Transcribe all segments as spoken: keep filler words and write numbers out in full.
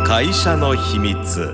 会社の秘密。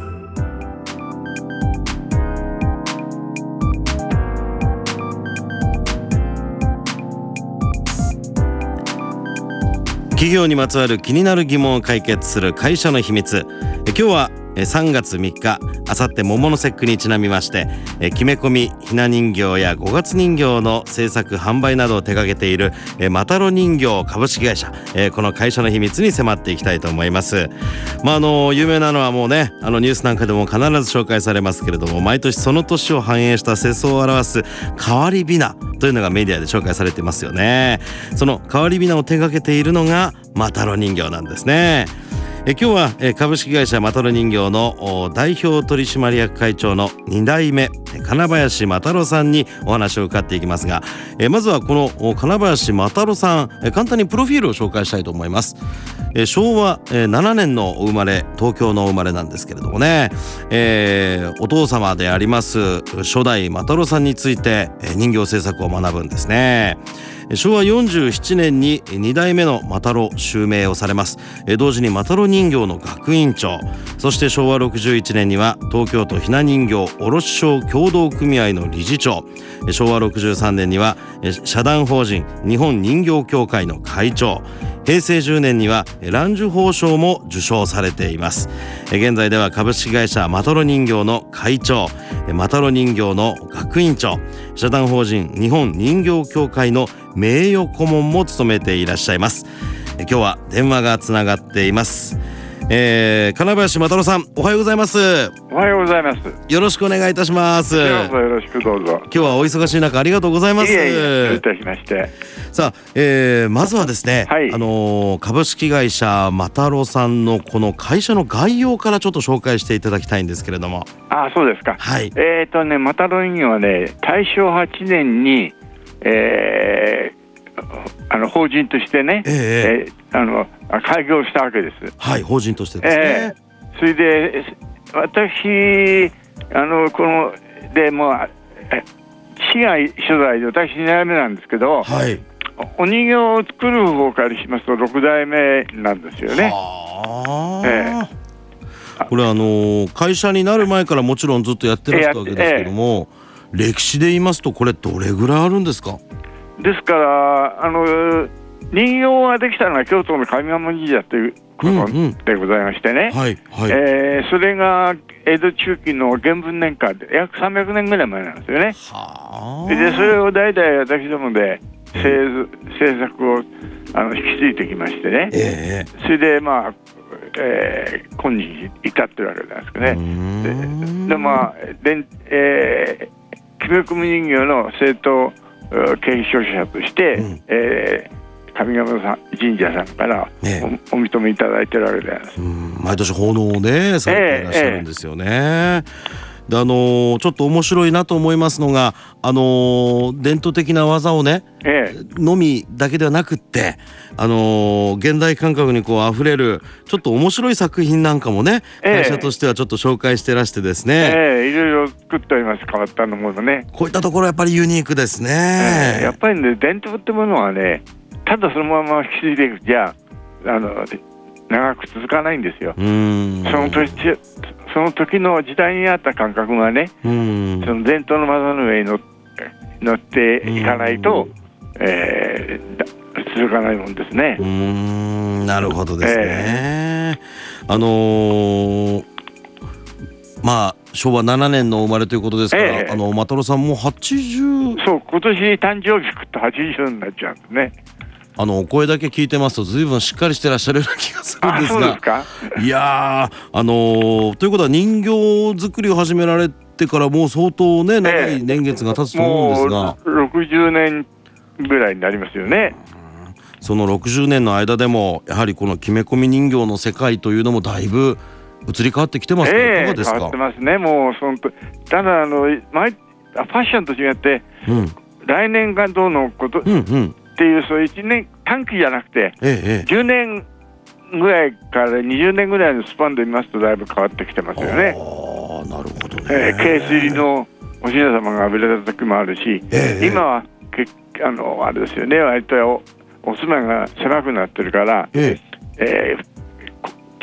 企業にまつわる気になる疑問を解決する会社の秘密。今日はさんがつみっか、あさって桃の節句にちなみまして、きめこみひな人形や五月人形の制作販売などを手掛けているマタロ人形株式会社、この会社の秘密に迫っていきたいと思います。まああの有名なのはもうね、あのニュースなんかでも必ず紹介されますけれども、毎年その年を反映した世相を表す変わりびなというのがメディアで紹介されていますよね。その変わりびなを手掛けているのがマタロ人形なんですね。え今日はえ株式会社マタロ人形の代表取締役会長のに代目金林又郎さんにお話を伺っていきますが、えまずはこの金林又郎さん、え簡単にプロフィールを紹介したいと思います。えしょうわななねんのお生まれ、東京のお生まれなんですけれどもね、えー、お父様であります初代又郎さんについて人形制作を学ぶんですね。しょうわよんじゅうななねんにに代目の又郎襲名をされます。同時に又郎人形の学院長、そしてしょうわろくじゅういちねんには東京都ひな人形卸商協同組合の理事長、しょうわろくじゅうさんねんには社団法人日本人形協会の会長、へいせいじゅうねんには蘭寿宝賞も受賞されています。現在では株式会社マタロ人形の会長、マタロ人形の学院長、社団法人日本人形協会の名誉顧問も務めていらっしゃいます。今日は電話がつながっています。えー、金林又郎さん、おはようございます。 おはようございます。 よろしくお願いいたします。 よろしくどうぞ。 今日はお忙しい中ありがとうございます。 いえいえ、どういたしまして。 さあ、えー、まずはですね、 はい、 あのー、株式会社又郎さんのこの会社の概要からちょっと紹介していただきたいんですけれども。 あ、そうですか。 はい。 えーとね、又郎人形はね、大正はちねんに、えーあの法人としてね、えーえー、あの開業したわけです。 はい、法人としてですね。 えー、それで私あのこのでもう市外所在で私に代目なんですけど、はい、お人形を作る方からしますとろく代目なんですよね。 はー、えー、これあの会社になる前からもちろんずっとやってらしたわけですけども、えーえー、歴史で言いますとこれどれぐらいあるんですか？ ですからあの人形ができたのは京都の上賀茂神社ということでございましてね、うんうん、はいはい、えー、それが江戸中期の元文年間で約さんびゃくねんぐらい前なんですよね。はでそれを代々私どもで製、制作をあの引き継いできましてね、えー、それでまあ、えー、今日至ってるわけなんですけどね。で, でまあで、えー、きめこみ人形の正統継承者として、うん、えー、上賀茂神社さんからお、ね、お認めいただいてるわけであります。 うん、毎年奉納をねされていらっしゃるんですよね。えーえーであのー、ちょっと面白いなと思いますのが、あのー、伝統的な技をね、ええ、のみだけではなくって、あのー、現代感覚にこうあふれるちょっと面白い作品なんかもね、ええ、会社としてはちょっと紹介してらしてですね、 ええ、いろいろ作っております。変わったものね。 こういったところやっぱりユニークですね。 ええ、やっぱりね、伝統ってものはね、ただそのまま引き継いでいくじゃあの長く続かないんですよ。うーん、その年その時の時代にあった感覚がね、うん、その伝統の技の上に乗っていかないと、えー、続かないもんですね。 うーん、なるほどですね。えー、あのー、まあしょうわななねんの生まれということですから、えー、あの又郎さんもはちじゅう、 そう、今年誕生日くとはちじゅうになっちゃうんですね。 あのお声だけ聞いてますとずいぶんしっかりしてらっしゃるような気がするんですが。 あ、そうですか。 いやー、あのー、ということは人形作りを始められてからもう相当ね長い年月が経つと思うんですが、 えー、もうろくじゅうねんぐらいになりますよね。 そのろくじゅうねんの間でもやはりこのきめこみ人形の世界というのもだいぶ移り変わってきてますね。えー、いかがですか？ 変わってますね。もうそのただあの毎ファッションと違って、うん、来年がどうのこと、うんうん、っていうそういちねん短期じゃなくて、ええ、じゅうねんぐらいからにじゅうねんぐらいのスパンで見ますとだいぶ変わってきてますよね。 あ、なるほどね。 えー、渓水のお姫様が浴びれた時もあるし、ええ、今はけあのあれですよね、割と お, お住まいが狭くなってるから、えええー、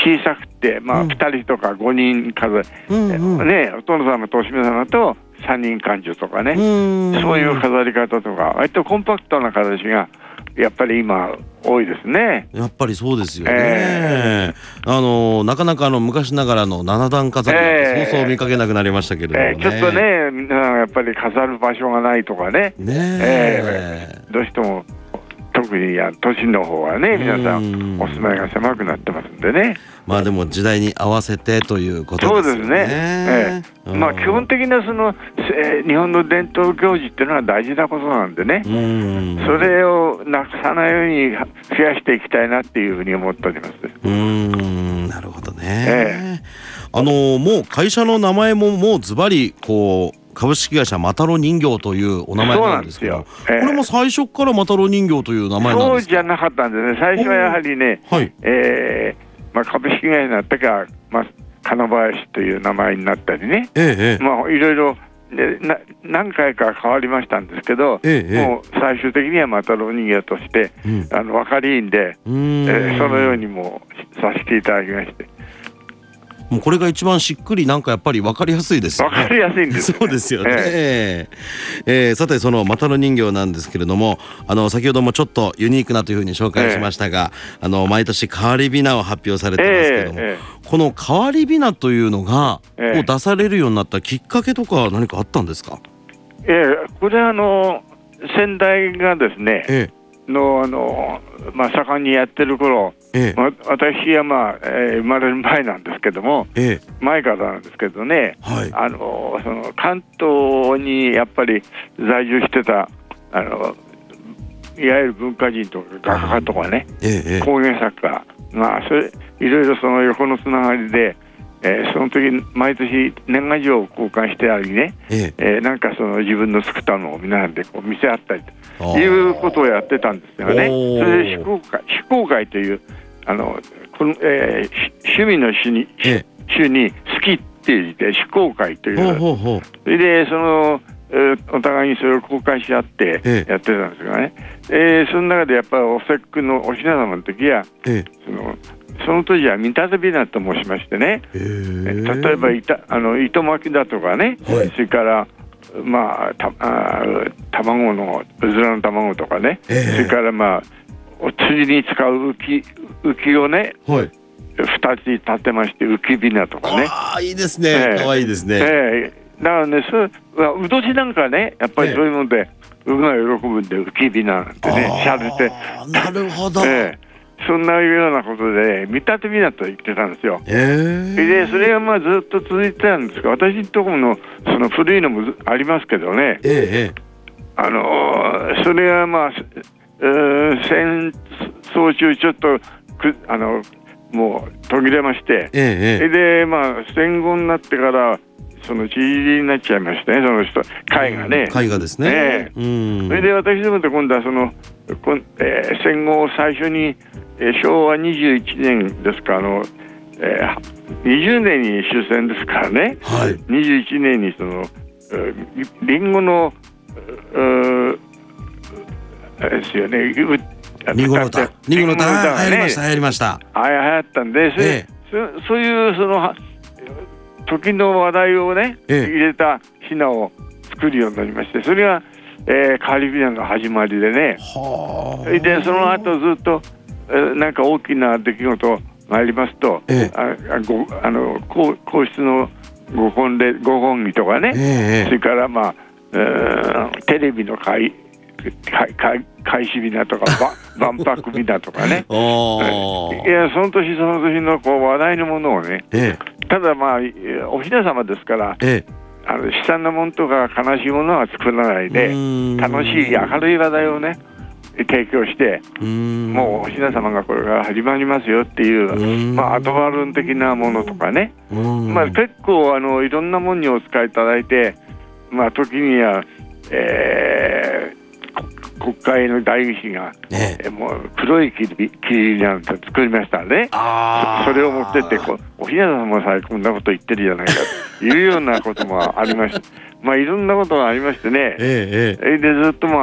小さくて、まあ、 うんふたりとかごにん数、 うんうんね、お殿様とお姫様とさんにんかんじゅとかね、 うんそういう飾り方とか割とコンパクトな形がやっぱり今多いですね。 やっぱりそうですよね、 えあのなかなかあの昔ながらの七段飾りなんてそうそう見かけなくなりましたけれどもね、 えーちょっとね、みんなやっぱり飾る場所がないとかね、 ねえーどうしても特にや都心の方はね、皆さうんんお住まいが狭くなってますんでね。 まあでも時代に合わせてということですよね。 そうですね、ええまあ基本的なその、えー日本の伝統行事っていうのは大事なことなんでね、 うんそれをなくさないように増やしていきたいなっていうふうに思っております。 うーんなるほどね、 えあのもう会社の名前ももうズバリこう株式会社マタロ人形というお名前なんですけど、 そうなんですよええこれも最初からマタロ人形という名前なんそうですか？ じゃなかったんですね。最初はやはりね、 はいえーまあ、株式会社になってから、まあ、金林という名前になったりね、 ええええまあ、いろいろでな何回か変わりましたんですけど、 ええもう最終的にはマタロ人形として、 うんあの分かりいいんで、 うーんえーそのようにもさせていただきまして、 もうこれが一番しっくりなんかやっぱり分かりやすいですよね。 分かりやすいんですよね。 そうですよね、 ええええーさてそのマタロ人形なんですけれども、あの先ほどもちょっとユニークなというふうに紹介しましたが、あの毎年変わりびなを発表されてますけども、 えええこの変わりびなというのが、 ええを出されるようになったきっかけとか何かあったんですか？ ええこれはあの先代がですね、 えのあの、まあ、盛んにやってる頃、 ええまあ、私は、まあえー生まれる前なんですけども、 ええ前からなんですけどね、 はいあのその関東にやっぱり在住してたあのいわゆる文化人とか画家とかね、 ええええ工芸作家、まあ、それいろいろその横のつながりで、えーその時毎年年賀状を交換してありね、 えええーなんかその自分の作ったのを皆でこう見せ合ったりあーということをやってたんですよね。 おーそれで非公開非公開というあのこの、えーし趣味の趣にえ趣に好きっていう字で非公開といほうう、 ほうほうそれでその、えーお互いにそれを公開し合ってええやってたんですがね、えーその中でやっぱりお節句のおひな様の時はええそのその当時は見立てびなと申しましてね、 ええ例えばいたあの糸巻きだとかね、 はいそれからまあたあ卵のうずらの卵とかね、 ええそれからまあお釣りに使う浮き浮きをねはい二つに立てまして浮きびなとかね、 ああいいですね、 ええかわいいですね、 ええだからねそううどしなんかねやっぱりそういうので、うが喜ぶんで浮きびななんてねしゃれて、 あーなるほど、 ええそんなようなことで見立てびなと言ってたんですよ。 ええでそれがまあずっと続いてたんですが、私のところのその古いのもずありますけどね、 ええあのーそれがまあ、えー戦争中ちょっとくあのもう途切れまして、 ええええでまあ戦後になってからそのちりぢりになっちゃいましてね、その人会がね。 絵画ですね、 ええうんそれで私どもで今度はその、こんえー戦後最初に、えー昭和にじゅういちねんですか、あの、えーにじゅうねんに終戦ですからね、 はいにじゅういちねんにその、えーリンゴの、ううあれですよね、うリンゴの歌リンゴの歌がはい流行りました流行りましたあれ流行ったんで、それええそそういうそのは時の話題をね、 ええ入れた品を作るようになりまして、それが、えーカリビアンの始まりでね、 はそれでその後ずっと、えーなんか大きな出来事がありますと、 ええああごあの皇皇室のご婚礼ご婚儀とかね、 ええそれからまあ、えーテレビの開開開開始日だとかば万博日だとかねおいやその年その年のこう話題のものをね、 えただまあおひな様ですからええあの悲惨なものとか悲しいものは作らないでうん楽しい明るい話題をね提供して、 えうんもうおひな様がこれから始まりますよっていうう、 んまあ、アドバルーン的なものとかね、 うんまあ、結構あのいろんなものにお使いいただいて、まあ、時には、えー国会の代議士が、 ねえーもう黒い切り切りなんて作りましたね。 あーそそれを持ってってこうおひな様さえこんなこと言ってるじゃないかというようなこともありました。まあいろんなことがありましてね。 ええええそれでずっとまあ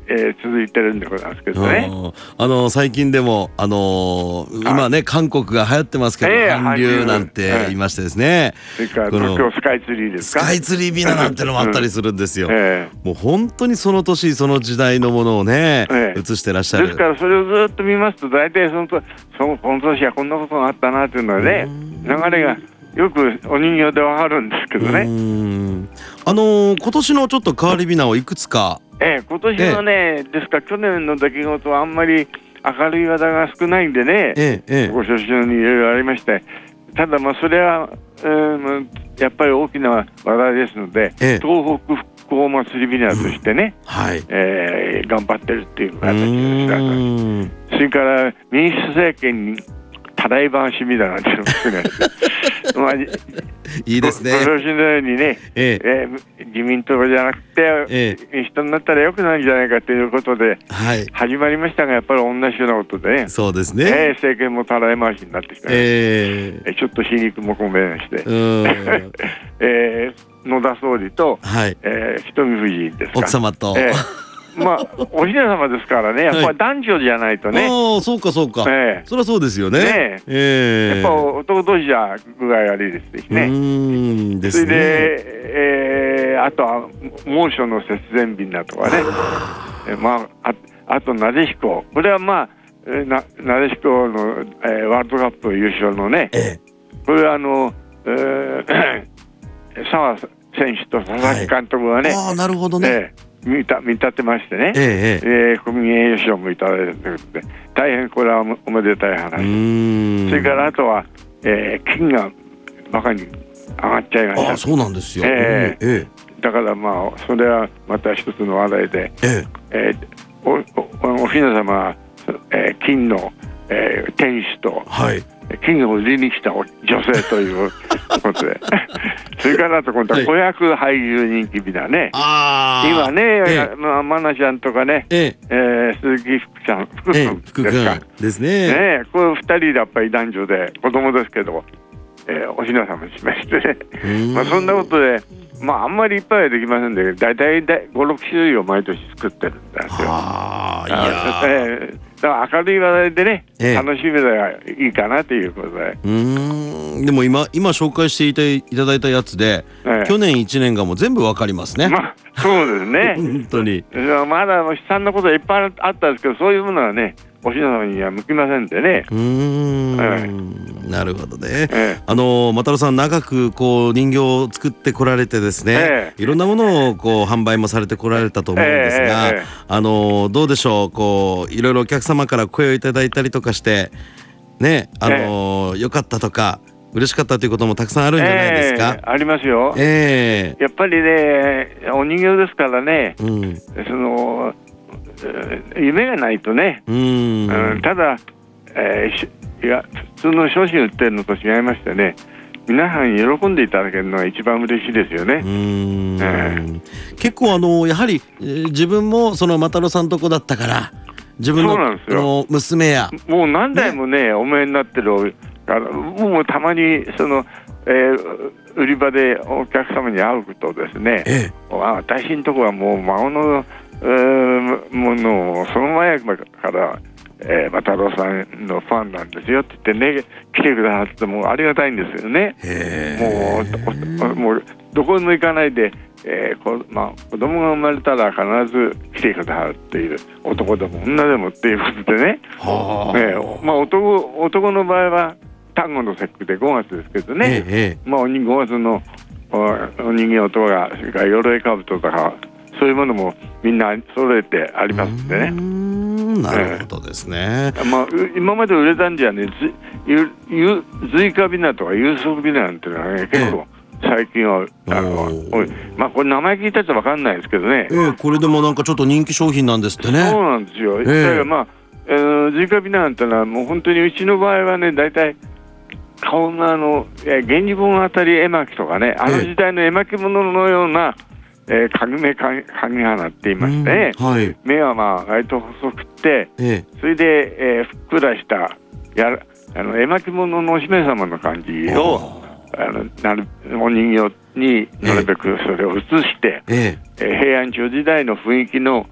えー、続いてるんでございますけどね。 あ、あの最近でも、あのー、今ね韓国が流行ってますけど、えー、韓流なんて言いましてですね、 それから東京スカイツリーですか、 スカイツリービナなんてのもあったりするんですよ、うんえー、もう本当にその年その時代のものをね、えー、映してらっしゃる。 ですからそれをずっと見ますと大体そのとそのこの年はこんなことがあったなというのはね、流れがよくお人形でわかるんですけどね。うーん、あのー、今年のちょっと変わりびなをいくつか、 ええ、今年のね、ええ、ですから去年の出来事はあんまり明るい話題が少ないんでね、ええ、ご承知のようにいろいろありまして、ただまあそれは、えー、やっぱり大きな話題ですので、ええ、東北復興祭りびなとしてね、うん、はい、えー、頑張ってるっていう形です。それから民主政権にたらい回しみたいなっていうのも少ないですまあ、いいですね。ご承知のようにね、えええー、自民党じゃなくて、ええ、人になったらよくないんじゃないかということで、はい、始まりましたがやっぱり同じようなことでね、そうですね、えー、政権もたらい回しになってきて、えー、ちょっと皮肉も込めまして、えー、野田総理と、はい、えー、瞳夫人ですか、奥様と、えーまあお姫様ですからね、やっぱり男女じゃないとね。 ああ、そうかそうか。ええ、そりゃそうですよね。ねええ、やっぱ男同士じゃ具合悪いですしね。うーんですね。それで、えー、あとは猛暑の節電便だとかね。えまあ、ああとなでしこ、これはまあななでしこの、えー、ワールドカップ優勝のね、ええ、これはあの、えー、澤選手と佐々木監督がね、はい、ああなるほどね。えー見た見立てましてね、えええー、国民栄誉賞もいただいたということで、大変これはおめでたい話。それからあとは、えー、金がバカに上がっちゃいました。 あ、そうなんですよ、 えーえー、だからまあそれはまた一つの話題で、えーえー、お, お, おひな様は、えー、金の、えー、天使と、はい、金を売りに来た女性ということでそれからあと今度は子役俳優人気美だね、はい、今ね、ええ、まあ、マナちゃんとかね、えええー、鈴木福ちゃん福君ですか、ええ、ですね、ね、これふたりやっぱり男女で子供ですけど、えー、おひなさましましてねまあそんなことで、まああんまりいっぱいはできませんで、だいたいご、ろく種類を毎年作ってるんですよ。ああ、いや、えーだから明るい話題でね、ええ、楽しめたらいいかなということで。 うーん、でも今今紹介していたいただいたやつで、ええ、去年いちねんがもう全部わかりますね。まあそうですね本当にまだ悲惨なことはいっぱいあったんですけど、そういうものはねおひな様には向きませんでね。うーん、 ええ、なるほどね、ええ、あの又郎さん長くこう人形を作ってこられてですね、ええ、いろんなものをこう販売もされてこられたと思うんですが、ええええ、あのどうでしょう、こういろいろお客様から声をいただいたりとかしてね、あのええ、よかったとか嬉しかったということもたくさんあるんじゃないですか。 えー、ありますよ、えー、やっぱりねお人形ですからね、うん、その夢がないとね、うん、うん、ただ、えー、いや普通の商品売ってるのと違いましてね、皆さんに喜んでいただけるのが一番嬉しいですよね。うーん、 えー、結構あのやはり、えー、自分もその又郎さんとこだったから自分 の, の娘やもう何代も ね, ねお見えになってるからもうたまにその、えー、売り場でお客様に会うとですね、ええ、私のところはもう孫の、えー、ものをその前からえー、又郎さんのファンなんですよって言ってね来てくださってもありがたいんですよね。もう、もうどこにも行かないで、えーこまあ、子供が生まれたら必ず来てくださるっていう、男でも女でもっていうことでね、はあ、えーまあ、男, 男の場合は端午の節句でごがつですけどね、ええ、まあ、ごがつの お, お人形とかそれから鎧兜とかそういうものもみんな揃えてありますんでね。 なるほどですね、 えーまあ、今まで売れたんじゃねずゆ随花びなとか有足びななんていうのはね結構最近はあのまあこれ名前聞いたって分かんないですけどね、 えー、これでもなんかちょっと人気商品なんですってね。 そうなんですよ、えー、だからまあ、えー、随花びななんてのはもう本当にうちの場合はねだいたい顔があの源氏物語絵巻とかね、あの時代の絵巻物のような、えー、影目影花って言いましてね、はい、目はまあ割と細くて、ええ、それで、えー、ふっくらしたやあの絵巻物のお姫様の感じをあのなるお人形になるべくそれを移して、えええー、平安朝時代の雰囲気の、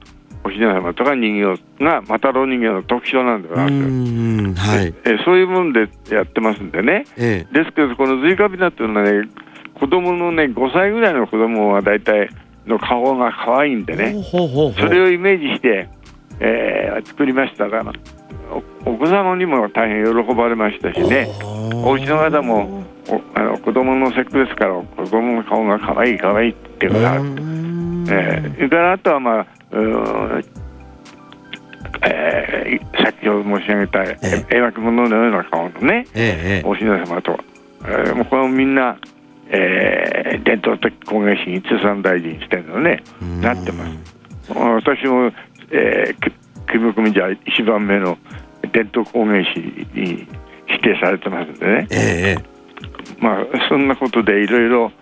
おひな様とか人形がマタロウ人形の特徴なんでございます、はいえそういうもんでやってますんでね、ええ、ですけどこのズイカビナっていうのはね子供のねごさいぐらいの子供は大体の顔が可愛いんでね、ほうほうほうそれをイメージして、えー、作りましたからお, お子様にも大変喜ばれましたしね、お家の方もおあの子供の節句ですから子供の顔が可愛い可愛いっていうのがある、えー、それからあとはまあえー、先ほど申し上げた描き物のような顔のね、ええ、おひな様と、えー、もうこれもみんな、えー、伝統的工芸士に通産大臣してるのねなってます。私も、えー、組組じゃ一番目の伝統工芸士に指定されてますんでね、ええ、まあそんなことでいろいろ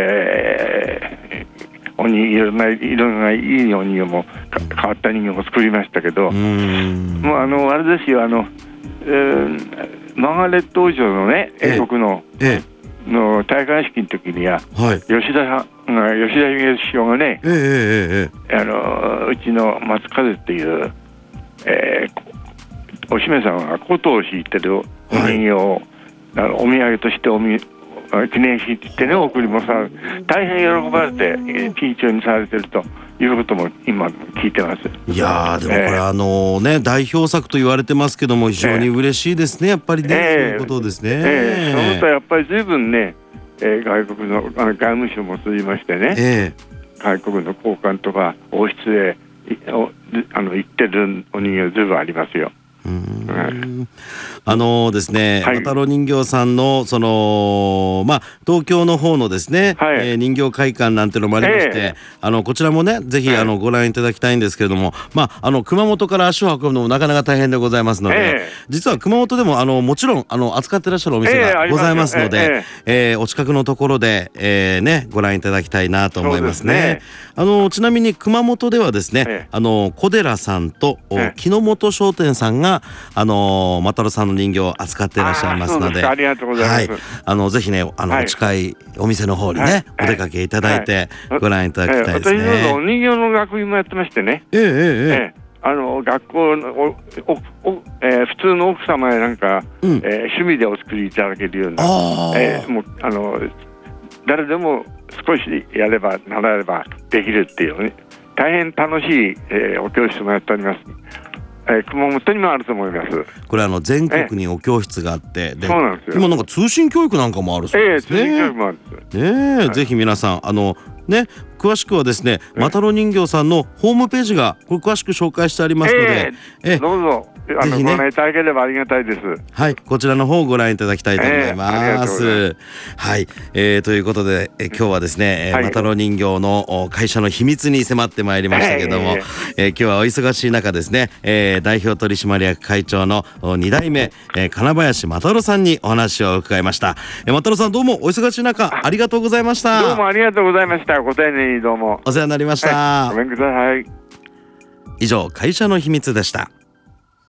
鬼いろんな色がいいお人形も変わった人形も作りましたけど、もうあのあれですよあの、えー、マーガレット王女のね英国の、ええ、の戴冠式の時には、はい、吉田さんが吉田茂首相がね、ええええ、あのうちの松風っていう、えー、お姫様が琴を弾いてるお人形を、はい、あのお土産としておみ記念品ってね贈りもさ大変喜ばれて緊張にされてるということも今聞いてます。 いやーでもこれ、えー、あのね大表作と言われてますけども非常に嬉しいですね、やっぱりね、えー、そういうことですね。 えー、そのとやっぱり随分ね、えー、外国の、あの外務省も通じましてね、えー、外国の高官とか王室へあの行ってるお人形随分ありますよ。うーんあのですね、はい、マタロウ人形さんのそのまあ東京の方のですね、はい、えー、人形会館なんていうのもありまして、えー、あのこちらもねぜひ、はい、あのご覧いただきたいんですけれども、まああの熊本から足を運ぶのもなかなか大変でございますので、えー、実は熊本でもあのもちろんあの扱ってらっしゃるお店がございますので、えーえーえー、お近くのところで、えー、ねご覧いただきたいなと思いますね。あのちなみに熊本ではですね、えー、あの小寺さんと、えー、木之本商店さんがあのマタロウさんの人形を扱っていらっしゃいますので、 ありがとうございます。 はい、あのぜひねあの、はい、近いお店の方にね、はい、お出かけいただいて、はい、ご覧いただきたいですね。 私のお人形の学院もやってましてね、えーえーえー、あの学校のおおお、えー、普通の奥様やなんか、うん、えー、趣味でお作りいただけるような、えー、もうあの誰でも少しやれば習えばできるっていうね大変楽しい、えー、お教室もやっております。えー、熊本にもあると思います。 これあの全国にお教室があって、 でそうなんですよ。 今なんか通信教育なんかもあるそうですね。 えー、通信教育もあるんです。 ねえ、はい、ぜひ皆さんあのね詳しくはですねマタロウ人形さんのホームページがこれ詳しく紹介してありますので、 えー、えー、どうぞあの、ね、ご覧いただければありがたいです。 はい、こちらの方をご覧いただきたいと思います。えー、はい、えー、ということで、えー、今日はですね、はい、マタロウ人形の会社の秘密に迫ってまいりましたけども、えーえー、今日はお忙しい中ですね、えー、代表取締役会長のに代目、えー、金林マタロウさんにお話を伺いました。えー、マタロウさんどうもお忙しい中ありがとうございました。 どうもありがとうございました。ご丁寧にどうもお世話になりました。 はい、ごめんください。 以上会社の秘密でした。